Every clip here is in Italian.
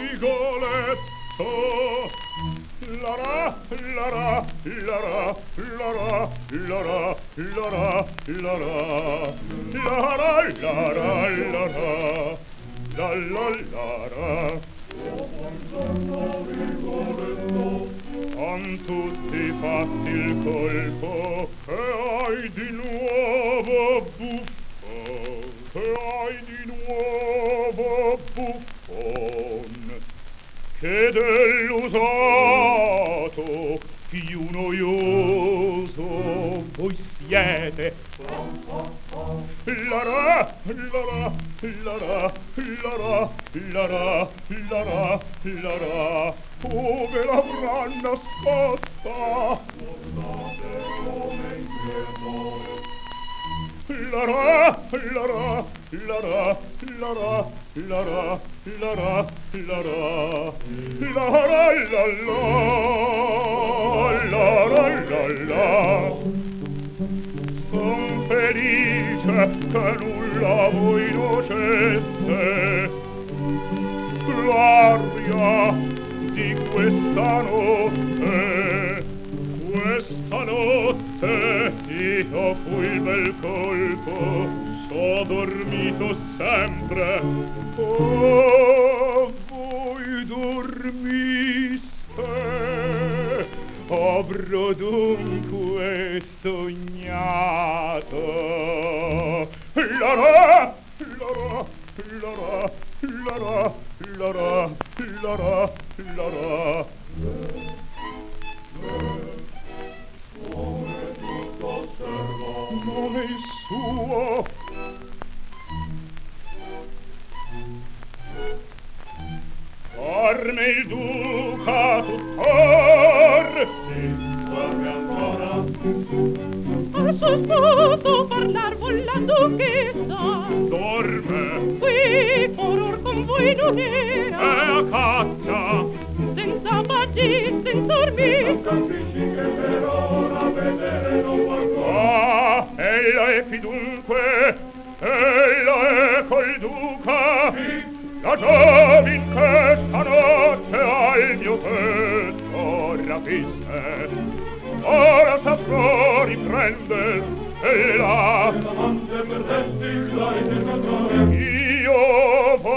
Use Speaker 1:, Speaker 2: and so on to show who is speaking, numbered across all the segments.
Speaker 1: Rigoletto, la ra, la ra, la ra, la ra, la ra, la ra, la ra, la ra, la ra, la ra, la la la ra. Buongiorno Rigoletto, han tutti fatti il colpo, che hai di nuovo buffo, che hai di nuovo buffon, che dell'usato più noioso voi siete. La ra, la ra, la ra, la ra, la ra, la ra, la ra, come l'avrà nascosta? Guardate come inquieto. La ra, la ra, la ra, la ra, la ra, la ra, la ra, la ra, la la, la ra, la la. Son felice che nulla voi nocesse, l'aria di questa notte io fui il bel colpo, so dormito sempre. Oh, voi dormiste, avrò dunque sognato. La ra, la ra, la ra, la ra, la ra, la ra, la ra. Come tutto osservo, nome il suo. Dorme il duca tuttor. Sì, dorme ancora.
Speaker 2: Al suo sposo parlar vuol la duchessa.
Speaker 1: Dorme.
Speaker 2: Qui oror con voi non era.
Speaker 1: È a caccia.
Speaker 2: Senza baci, senza dormir.
Speaker 1: Non capisci che per ora vedere non può ancora. Ah, ella è qui dunque. Ella è col duca. Sì. La giovin che stanotte al mio petto rapisse, ora saprò riprender e là l'amante perdesti la intercatore. Io vo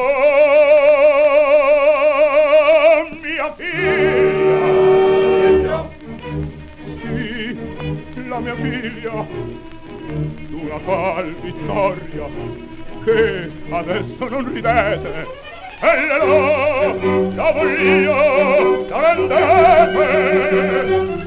Speaker 1: mia figlia, sì, la mia figlia, d'una qual vittoria che adesso non ridete, e la voglio, la rendete.